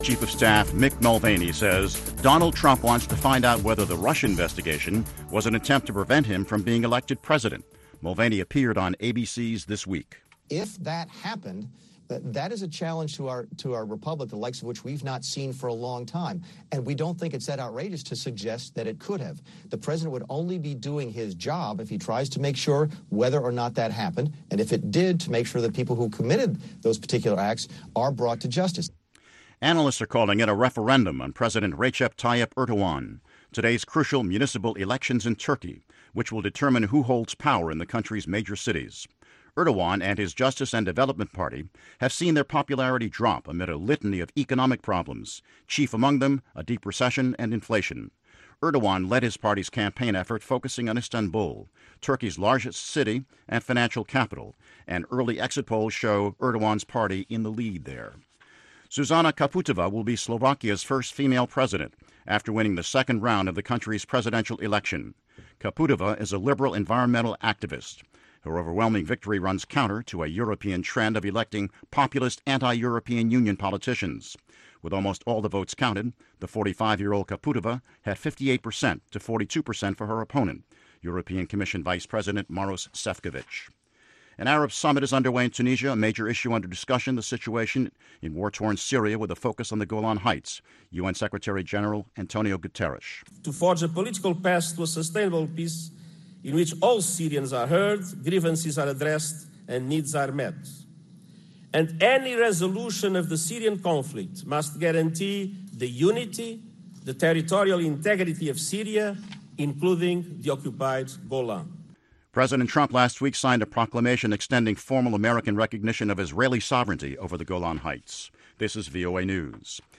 Chief of Staff Mick Mulvaney says Donald Trump wants to find out whether the Russia investigation was an attempt to prevent him from being elected president. Mulvaney appeared on ABC's This Week. If that happened, that is a challenge to our republic, the likes of which we've not seen for a long time. And we don't think it's that outrageous to suggest that it could have. The president would only be doing his job if he tries to make sure whether or not that happened, and if it did, to make sure that people who committed those particular acts are brought to justice. Analysts are calling it a referendum on President Recep Tayyip Erdogan. Today's crucial municipal elections in Turkey, which will determine who holds power in the country's major cities. Erdogan and his Justice and Development Party have seen their popularity drop amid a litany of economic problems, chief among them a deep recession and inflation. Erdogan led his party's campaign effort focusing on Istanbul, Turkey's largest city and financial capital, and early exit polls show Erdogan's party in the lead there. Zuzana Kaputova will be Slovakia's first female president after winning the second round of the country's presidential election. Kaputova is a liberal environmental activist. Her overwhelming victory runs counter to a European trend of electing populist anti-European Union politicians. With almost all the votes counted, the 45-year-old Kaputova had 58% to 42% for her opponent, European Commission Vice President Maros Sefcovic. An Arab summit is underway in Tunisia, a major issue under discussion, the situation in war-torn Syria with a focus on the Golan Heights. UN Secretary-General Antonio Guterres. To forge a political path to a sustainable peace in which all Syrians are heard, grievances are addressed, and needs are met. And any resolution of the Syrian conflict must guarantee the unity, the territorial integrity of Syria, including the occupied Golan. President Trump last week signed a proclamation extending formal American recognition of Israeli sovereignty over the Golan Heights. This is VOA News.